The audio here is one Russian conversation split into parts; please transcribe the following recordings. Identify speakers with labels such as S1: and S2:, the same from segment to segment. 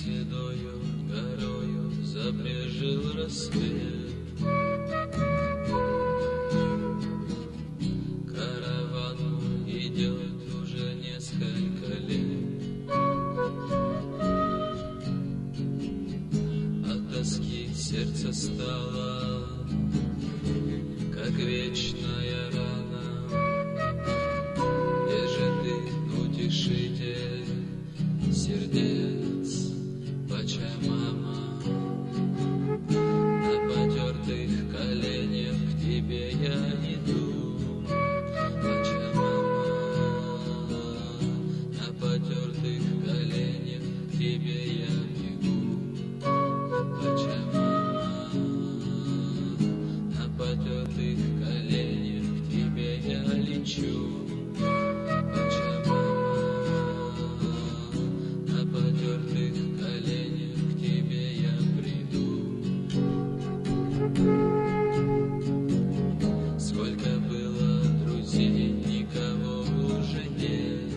S1: седою горою забрежил рассвет. Караван идет уже несколько лет. От тоски сердце стало, как вечная рана. Где же ты, утешитель сердец, Пачамама? На потертых коленях к тебе я иду, Пачамама. На потертых коленях к тебе я бегу, Пачамама. На потертых коленях к тебе я лечу, Пачамама. На потертых коленях к тебе я приду. Сколько было друзей, никого уже нет.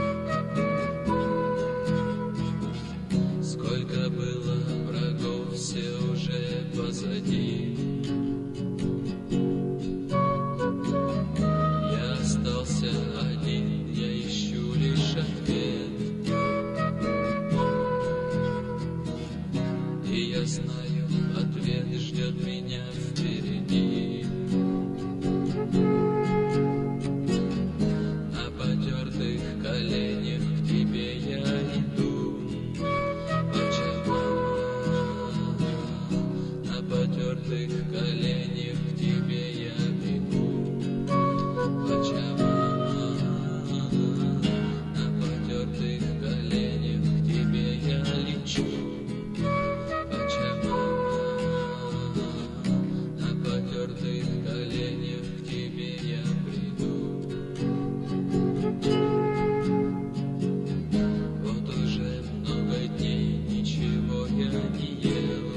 S1: Сколько было врагов, все уже позади. Я остался один, я ищу лишь ответ. И я знаю, ответ ждет меня впереди. На потертых коленях к тебе я иду, Пачамама. На потертых коленях к тебе я бегу, Пачамама. На потертых коленях к тебе я лечу, Пачамама. На потертых коленях к тебе я приду. Вот уже много дней ничего я не ел.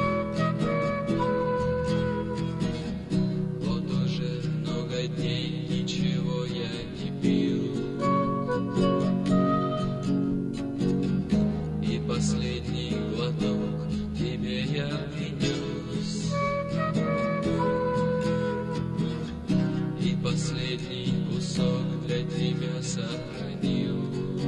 S1: Вот уже много дней ничего я не пил. И последний глоток тебе я принес. И последний кусок для тебя сохранил.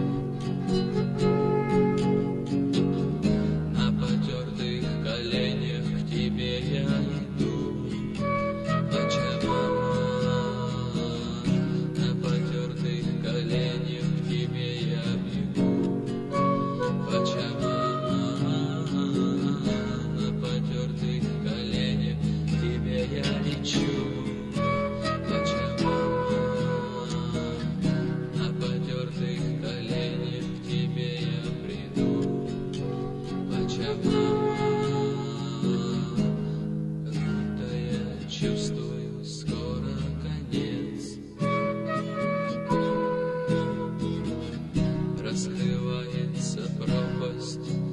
S1: На потертых коленях к тебе я иду, Пачамама. На потертых коленях к тебе я бегу, Пачамама. На потертых коленях к тебе я лечу, Пачамама. На потертых коленях к тебе я приду, Пачамама. Как будто я чувствую, скоро конец. Раскрывается пропасть